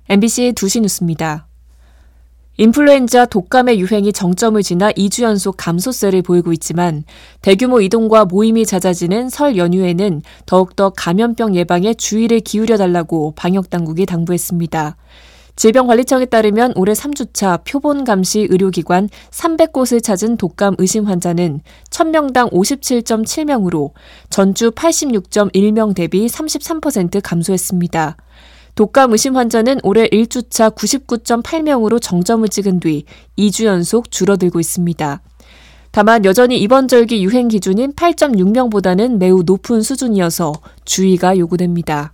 MBC 2시 뉴스입니다. 인플루엔자 독감의 유행이 정점을 지나 2주 연속 감소세를 보이고 있지만 대규모 이동과 모임이 잦아지는 설 연휴에는 더욱더 감염병 예방에 주의를 기울여달라고 방역당국이 당부했습니다. 질병관리청에 따르면 올해 3주차 표본 감시 의료기관 300곳을 찾은 독감 의심 환자는 1000명당 57.7명으로 전주 86.1명 대비 33% 감소했습니다. 독감 의심 환자는 올해 1주차 99.8명으로 정점을 찍은 뒤 2주 연속 줄어들고 있습니다. 다만 여전히 이번 절기 유행 기준인 8.6명보다는 매우 높은 수준이어서 주의가 요구됩니다.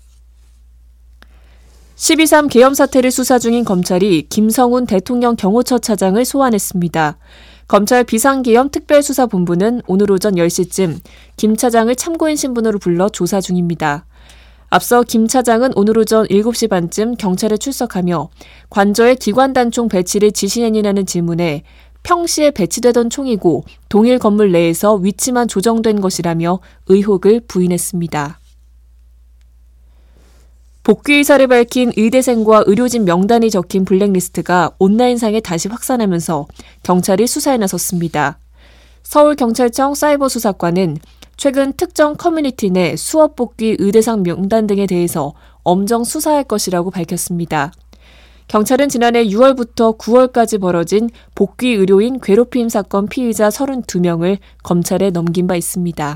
12.3 계엄 사태를 수사 중인 검찰이 김성훈 대통령 경호처 차장을 소환했습니다. 검찰 비상계엄 특별수사본부는 오늘 오전 10시쯤 김 차장을 참고인 신분으로 불러 조사 중입니다. 앞서 김 차장은 오늘 오전 7시 반쯤 경찰에 출석하며 관저에 기관단총 배치를 지시했느냐는 질문에 평시에 배치되던 총이고 동일 건물 내에서 위치만 조정된 것이라며 의혹을 부인했습니다. 복귀 의사를 밝힌 의대생과 의료진 명단이 적힌 블랙리스트가 온라인상에 다시 확산하면서 경찰이 수사에 나섰습니다. 서울경찰청 사이버수사과는 최근 특정 커뮤니티 내 수업 복귀 의대상 명단 등에 대해서 엄정 수사할 것이라고 밝혔습니다. 경찰은 지난해 6월부터 9월까지 벌어진 복귀 의료인 괴롭힘 사건 피의자 32명을 검찰에 넘긴 바 있습니다.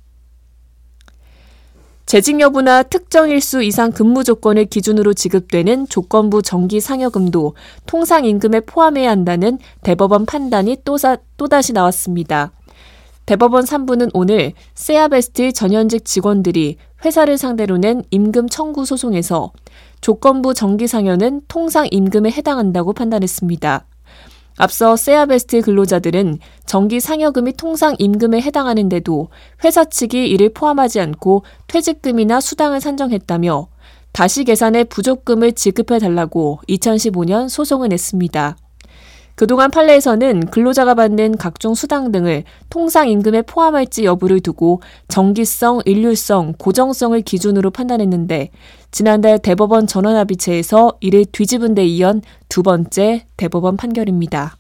재직 여부나 특정 일수 이상 근무 조건을 기준으로 지급되는 조건부 정기 상여금도 통상임금에 포함해야 한다는 대법원 판단이 또다시 나왔습니다. 대법원 3부는 오늘 세아베스트 전현직 직원들이 회사를 상대로 낸 임금 청구 소송에서 조건부 정기 상여는 통상임금에 해당한다고 판단했습니다. 앞서 세아베스트 근로자들은 정기 상여금이 통상임금에 해당하는데도 회사 측이 이를 포함하지 않고 퇴직금이나 수당을 산정했다며 다시 계산해 부족금을 지급해달라고 2015년 소송을 냈습니다. 그동안 판례에서는 근로자가 받는 각종 수당 등을 통상임금에 포함할지 여부를 두고 정기성, 일률성, 고정성을 기준으로 판단했는데 지난달 대법원 전원합의체에서 이를 뒤집은 데 이은 두 번째 대법원 판결입니다.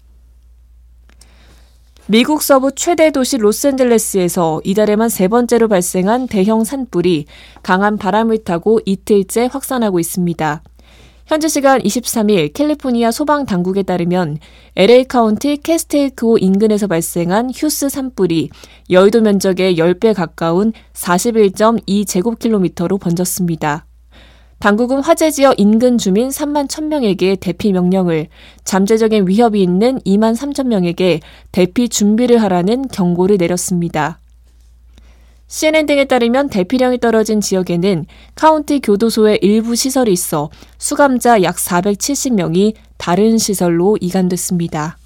미국 서부 최대 도시 로스앤젤레스에서 이달에만 세 번째로 발생한 대형 산불이 강한 바람을 타고 이틀째 확산하고 있습니다. 현지 시간 23일 캘리포니아 소방당국에 따르면 LA 카운티 캐스테이크호 인근에서 발생한 휴스 산불이 여의도 면적의 10배 가까운 41.2제곱킬로미터로 번졌습니다. 당국은 화재 지역 인근 주민 3만 1,000명에게 대피 명령을, 잠재적인 위협이 있는 2만 3천 명에게 대피 준비를 하라는 경고를 내렸습니다. CNN 등에 따르면 대피령이 떨어진 지역에는 카운티 교도소의 일부 시설이 있어 수감자 약 470명이 다른 시설로 이관됐습니다.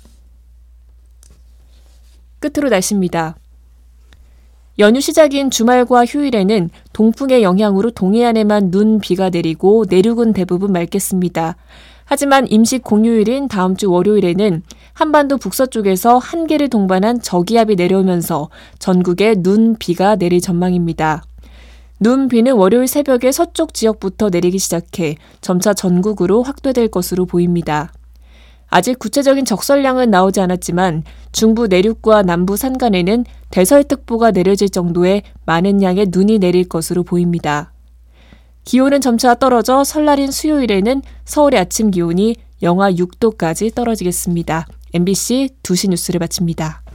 끝으로 날씨입니다. 연휴 시작인 주말과 휴일에는 동풍의 영향으로 동해안에만 눈, 비가 내리고 내륙은 대부분 맑겠습니다. 하지만 임시 공휴일인 다음 주 월요일에는 한반도 북서쪽에서 한계를 동반한 저기압이 내려오면서 전국에 눈, 비가 내릴 전망입니다. 눈, 비는 월요일 새벽에 서쪽 지역부터 내리기 시작해 점차 전국으로 확대될 것으로 보입니다. 아직 구체적인 적설량은 나오지 않았지만 중부 내륙과 남부 산간에는 대설특보가 내려질 정도의 많은 양의 눈이 내릴 것으로 보입니다. 기온은 점차 떨어져 설날인 수요일에는 서울의 아침 기온이 영하 6도까지 떨어지겠습니다. MBC 2시 뉴스를 마칩니다.